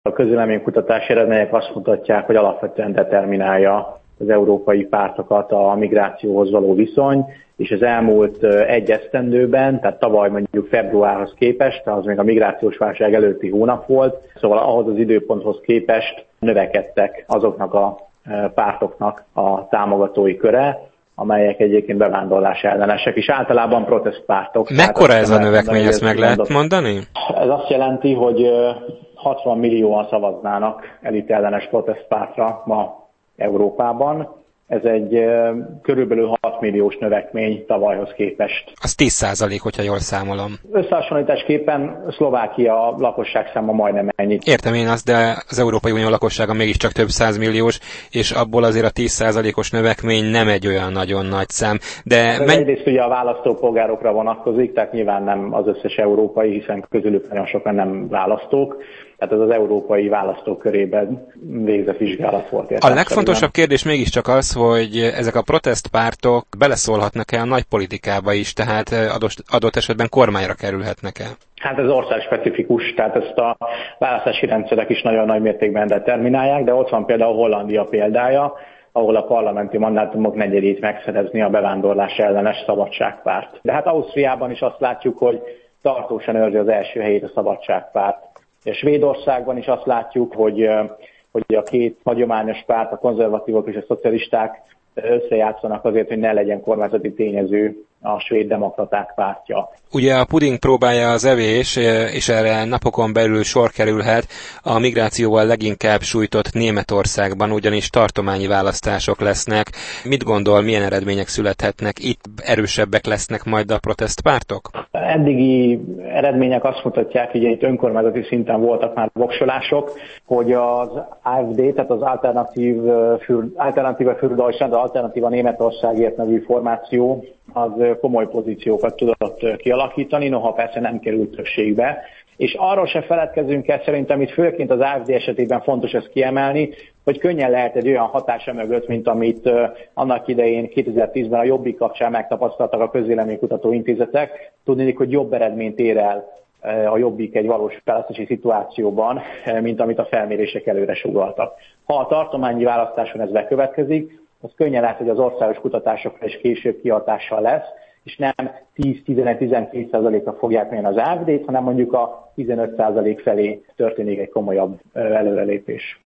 A közvéleménykutatás eredmények azt mutatják, hogy alapvetően determinálja az európai pártokat a migrációhoz való viszony, és az elmúlt egy esztendőben, tehát tavaly mondjuk februárhoz képest, az még a migrációs válság előtti hónap volt, szóval ahhoz az időponthoz képest növekedtek azoknak a pártoknak a támogatói köre, amelyek egyébként bevándorlás ellenesek, és általában protestpártok. Mekkora ez a növekmény, ezt meg lehet mondani? Ez azt jelenti, hogy 60 millióan szavaznának elitellenes protestpártra ma Európában. Ez egy körülbelül 6 milliós növekmény tavalyhoz képest. Az 10%, hogyha jól számolom. Összehasonlításképpen Szlovákia lakosságszáma majdnem ennyi. Értem én azt, de az Európai Unió lakossága mégiscsak több százmilliós, és abból azért a 10%-os növekmény nem egy olyan nagyon nagy szám. De egyrészt ugye a választópolgárokra vonatkozik, tehát nyilván nem az összes európai, hiszen közülük nagyon sokan nem választók. Tehát ez az európai választók körében végzett vizsgálat volt. A legfontosabb kérdés mégiscsak az, hogy ezek a protestpártok beleszólhatnak-e a nagy politikába is, tehát adott esetben kormányra kerülhetnek-e? Hát ez országspecifikus, tehát ezt a választási rendszerek is nagyon nagy mértékben determinálják, de ott van például Hollandia példája, ahol a parlamenti mandátumok negyedét megszerezni a bevándorlás ellenes Szabadságpárt. De hát Ausztriában is azt látjuk, hogy tartósan őrzi az első helyét a Szabadságpárt. És Svédországban is azt látjuk, hogy a két hagyományos párt, a konzervatívok és a szocialisták összejátszanak azért, hogy ne legyen kormányzati tényező a svéd demokraták pártja. Ugye a puding próbálja az evés, és erre napokon belül sor kerülhet a migrációval leginkább sújtott Németországban, ugyanis tartományi választások lesznek. Mit gondol, milyen eredmények születhetnek? Itt erősebbek lesznek majd a protestpártok? Eddigi eredmények azt mutatják, hogy itt önkormányzati szinten voltak már voksolások, hogy az AfD, tehát az Alternatíve für Deutschland, az Alternatíva Németországért nevű formáció, az komoly pozíciókat tudott kialakítani, noha persze nem került többségbe. És arról sem feledkezünk el, szerintem itt főként az AfD esetében fontos ezt kiemelni, hogy könnyen lehet egy olyan hatása mögött, mint amit annak idején 2010-ben a Jobbik kapcsán megtapasztaltak a közvéleménykutató intézetek. Tudni, hogy jobb eredményt ér el a Jobbik egy valós választási szituációban, mint amit a felmérések előre sugalltak. Ha a tartományi választáson ez bekövetkezik, az könnyen lehet, hogy az országos kutatásokra is később kihatással lesz, és nem 10-11-12%-ra fogják mérni az AfD-t, hanem mondjuk a 15% felé történik egy komolyabb előrelépés.